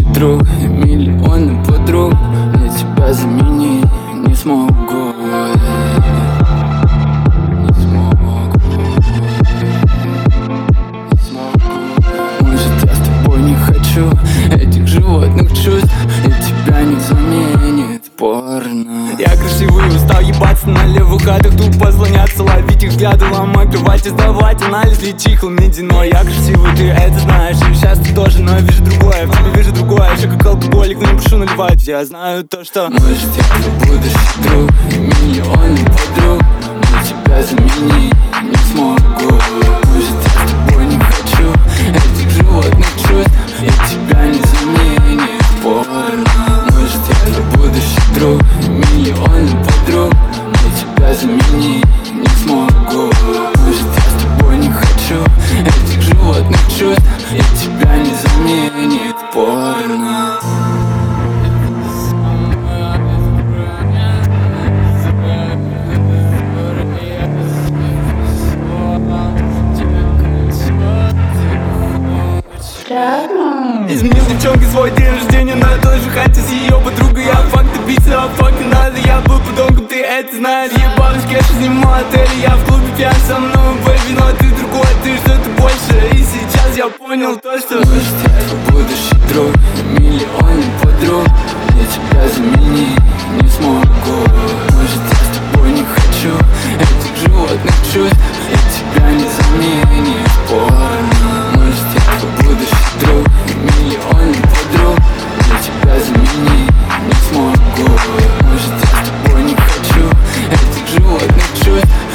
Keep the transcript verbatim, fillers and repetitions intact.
друг и миллионы подруг. Я тебя заменить не смогу. Не смогу. Не смогу. Может, я с тобой не хочу этих животных чувств, и тебя не заменит порно. Я красивый, устал ебаться на левых хатах, тупо слоняться, ловить их взгляды, ломать кровати, сдавать анализ, лечи хламидиной. Я красивый, ты это знаешь, и сейчас ты тоже, но я вижу другое, в тебе вижу другое, еще как алкоголик, но не прошу наливать. Я знаю то, что может, я твой будущий друг и миллионы подруг, но тебя заменить не смогу. Может, я с тобой не хочу этих животных чувств, и тебя не заменит порно. Может, я твой будущий друг и миллионы подруг, но тебя заменить не смогу. Может, я с тобой не хочу этих животных чувств, и тебя не заменит порно. изменил девчонке свой день рождения на той же хате с ее подругой. Я факт добиться, а факт не надо. Я был подонком, ты это знаешь. Ебалась кэш, снимал отели. Я в клубе пьян со мной, бэйби, но ты другой, ты что-то больше. И сейчас я понял то, что может, я твой будущий друг и миллионы подруг, я тебя заменить не смогу. Может, я с тобой не хочу этих животных чувств, и тебя не заменит порно. Может, я твой будущий друг и миллионы подруг, я тебя заменить не смогу. Может, я с тобой не хочу этих животных чувств,